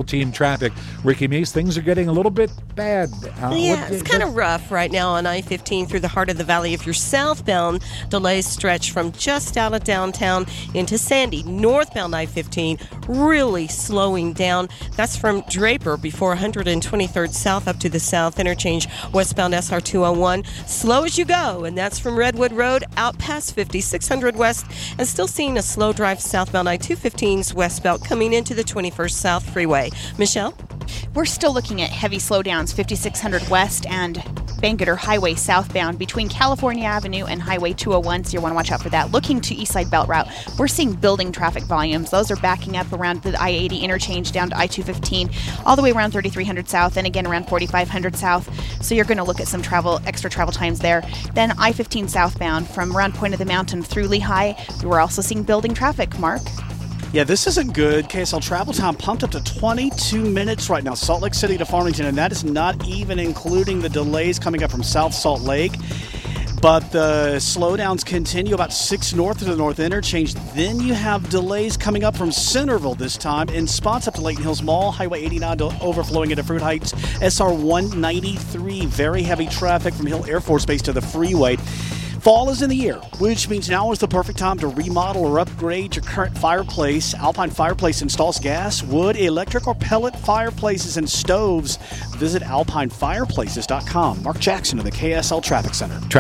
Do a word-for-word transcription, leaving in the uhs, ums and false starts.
fourteen traffic. Ricky Meese, things are getting a little bit bad. Uh, yeah, what, it's kind of rough right now on I fifteen through the heart of the valley. If you're southbound, delays stretch from just out of downtown into Sandy. Northbound I fifteen really slowing down. That's from Draper before one hundred twenty-third South up to the South Interchange. Westbound S R two oh one, slow as you go. And that's from Redwood Road out past fifty-six hundred West. And still seeing a slow drive southbound I two fifteen's westbound coming into the twenty-first South Freeway. Michelle? We're still looking at heavy slowdowns, fifty-six hundred West and Bangerter Highway southbound between California Avenue and Highway two oh one, so you want to watch out for that. Looking to Eastside Belt Route, we're seeing building traffic volumes. Those are backing up around the I eighty interchange down to I two fifteen, all the way around thirty-three hundred South, and again around forty-five hundred South. So you're going to look at some travel, extra travel times there. Then I fifteen southbound from around Point of the Mountain through Lehigh. We're also seeing building traffic. Mark? Yeah, this isn't good. K S L travel time pumped up to twenty-two minutes right now, Salt Lake City to Farmington, and that is not even including the delays coming up from South Salt Lake. But the slowdowns continue about six north of the North Interchange. Then you have delays coming up from Centerville this time in spots up to Layton Hills Mall, Highway eighty-nine to overflowing into Fruit Heights, S R one ninety-three. Very heavy traffic from Hill Air Force Base to the freeway. Fall is in the air, which means now is the perfect time to remodel or upgrade your current fireplace. Alpine Fireplace installs gas, wood, electric, or pellet fireplaces and stoves. Visit alpine fireplaces dot com. Mark Jackson of the K S L Traffic Center.